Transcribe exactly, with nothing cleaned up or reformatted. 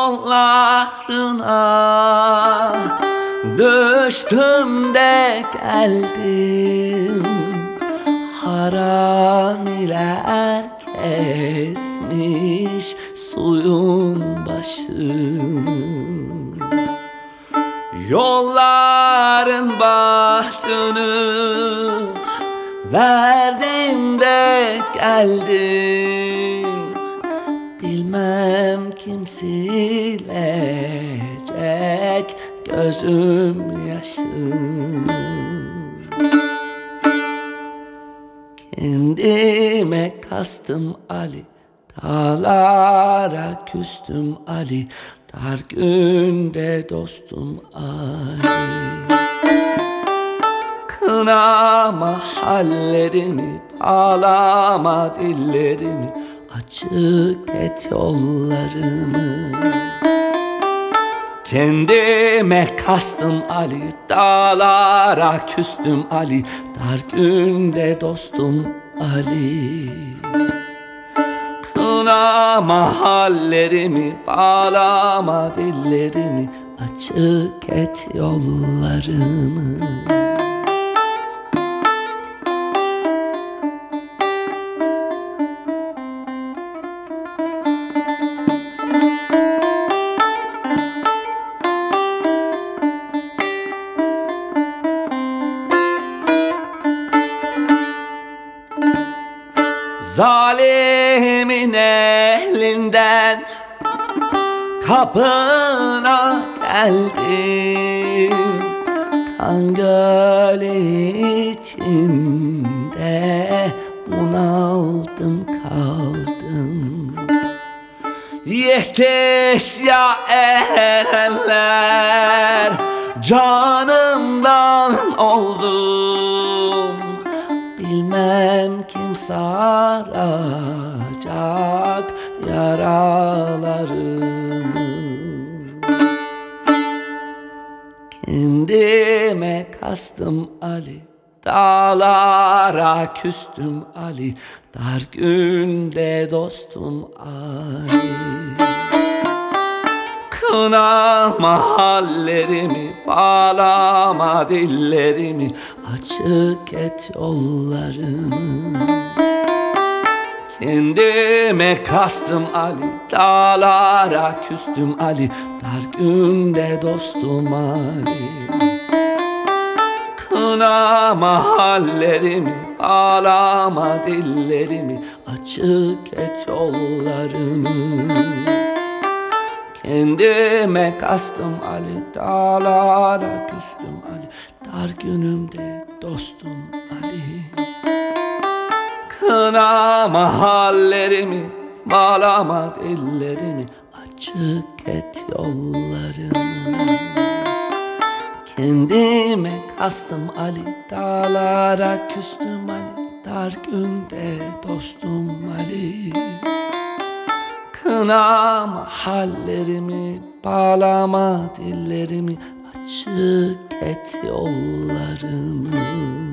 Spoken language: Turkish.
yollarına düştüm de geldim. Haramiler kesmiş suyun başını, yolların bahtını verdim de geldim. Bilmem kim silecek gözüm yaşını. Kendime kastım Ali, dağlara küstüm Ali, dar günde dostum Ali. Kınama hallerimi, bağlama dillerimi, açık et yollarımı. Kendime kastım Ali, dağlara küstüm Ali, dar günde dostum Ali. Kınama hallerimi, bağlama dillerimi, açık et yollarımı. Zalimin elinden kapına geldim. Kan gölü içinde bunaldım kaldım. Yetiş ya erenler, canımdan oldum. Bilmem kim saracak yaralarımı. Kendime kastım Ali, dağlara küstüm Ali, dar günde dostum Ali. Kınama hallerimi, bağlama dillerimi, açık et yollarımı. Kendime kastım Ali, dağlara küstüm Ali, dar günde dostum Ali. Kınama hallerimi, bağlama dillerimi, açık et yollarımı. Kendime kastım Ali, dağlara küstüm Ali, dar günümde dostum Ali. Kınama hallerimi, bağlama dillerimi, açık et yollarımı. Kendime kastım Ali, dağlara küstüm Ali, dar günde dostum Ali. Kınama hallerimi, bağlama dillerimi, açık et yollarımı.